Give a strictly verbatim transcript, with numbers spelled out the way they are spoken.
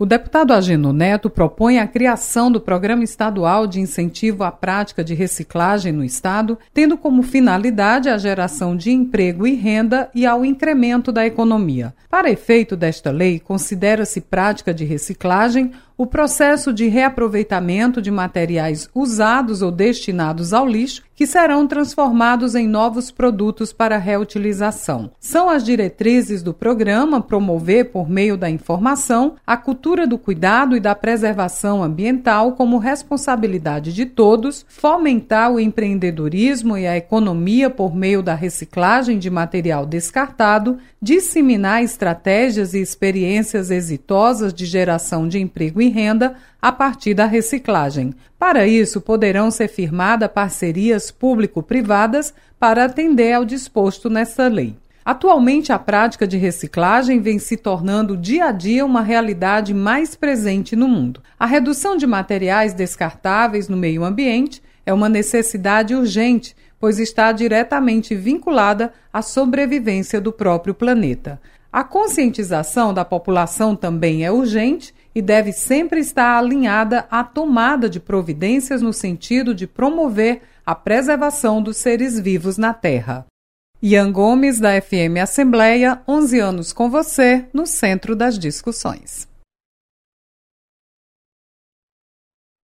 O deputado Ageno Neto propõe a criação do Programa Estadual de Incentivo à Prática de Reciclagem no Estado, tendo como finalidade a geração de emprego e renda e ao incremento da economia. Para efeito desta lei, considera-se prática de reciclagem o processo de reaproveitamento de materiais usados ou destinados ao lixo que serão transformados em novos produtos para reutilização. São as diretrizes do programa promover, por meio da informação, a cultura do cuidado e da preservação ambiental como responsabilidade de todos, fomentar o empreendedorismo e a economia por meio da reciclagem de material descartado, disseminar estratégias e experiências exitosas de geração de emprego e renda a partir da reciclagem. Para isso, poderão ser firmadas parcerias público-privadas para atender ao disposto nesta lei. Atualmente, a prática de reciclagem vem se tornando dia a dia uma realidade mais presente no mundo. A redução de materiais descartáveis no meio ambiente é uma necessidade urgente, pois está diretamente vinculada à sobrevivência do próprio planeta. A conscientização da população também é urgente e deve sempre estar alinhada à tomada de providências no sentido de promover a preservação dos seres vivos na Terra. Ian Gomes, da F M Assembleia, onze anos com você, no centro das discussões.